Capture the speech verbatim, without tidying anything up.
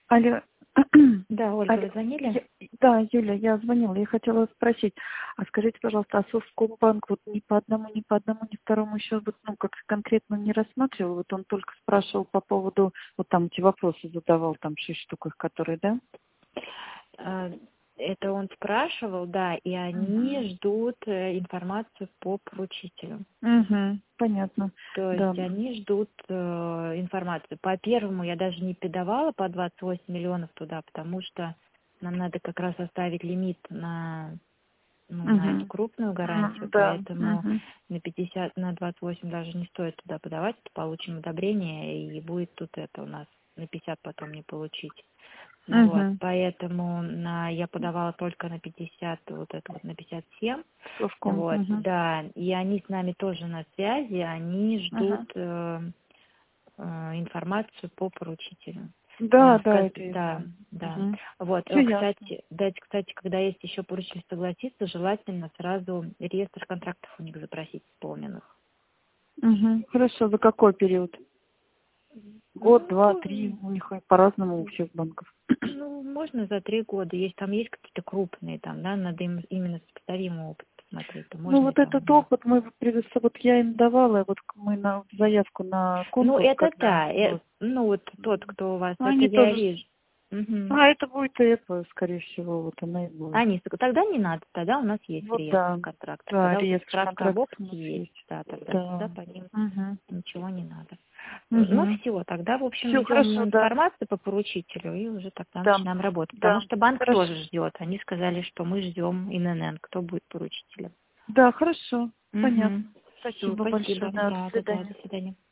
Алло. Да, Ольга, Алло. вы звонили? Я- Да, Юля, я звонила. Я хотела спросить, а скажите, пожалуйста, а Совкомбанк вот ни по одному, ни по одному, ни второму еще вот, ну, как конкретно не рассматривал? Вот он только спрашивал по поводу, вот там эти вопросы задавал, там шесть штук их, которые, да? А, Это он спрашивал, да, и они Угу. ждут э, информацию по поручителю. Угу. Понятно. То Да. есть они ждут э, информацию. По первому я даже не подавала по двадцать восемь миллионов туда, потому что нам надо как раз оставить лимит на, ну, на эту Угу. крупную гарантию, Да. поэтому Угу. на пятьдесят, на двадцать восемь даже не стоит туда подавать, получим одобрение, и будет тут это у нас на пятьдесят потом не получить. Ну вот, Угу. поэтому на, я подавала только на пятьдесят, вот это вот на пятьдесят семь, Совком. вот, Угу. да, и они с нами тоже на связи, они ждут Угу. э, э, информацию по поручителю. Да, Э, да, сказ- это я да, знаю. да. Угу. Вот, Все э, ясно. кстати, да, кстати, когда есть еще поручитель согласиться, желательно сразу реестр контрактов у них запросить исполненных. Угу. Хорошо, за какой период? Год, два, три, Ну, у них по-разному у всех банков. Ну, можно за три года. Есть там есть какие-то крупные, там, да, надо им именно сопоставимый опыт посмотреть, то Ну можно и вот там. этот опыт мы предо- вот я им давала, вот мы на заявку на Ну, конкурс, это когда да. э, вот, ну, вот тот, кто у вас, это они я тоже, вижу. Мгм. а это будет Apple, скорее всего, вот она и будет. А, не, тогда не надо, тогда у нас есть Вот реестр да, контрактов. да, Тогда вот эта реестр справка об контрактов у опыте нас есть, есть. да, тогда, тогда Да. по ним Угу. ничего не надо. Ну, Угу. все, тогда, в общем, Все ждем хорошо, да. информацию по поручителю и уже тогда Да, начинаем работать. Потому да, что банк хорошо. тоже ждет. Они сказали, что мы ждем ин эн эн, кто будет поручителем. Да, хорошо, Угу. понятно. Все, Спасибо большое, спасибо. да, до Да, да, да, свидания. до свидания.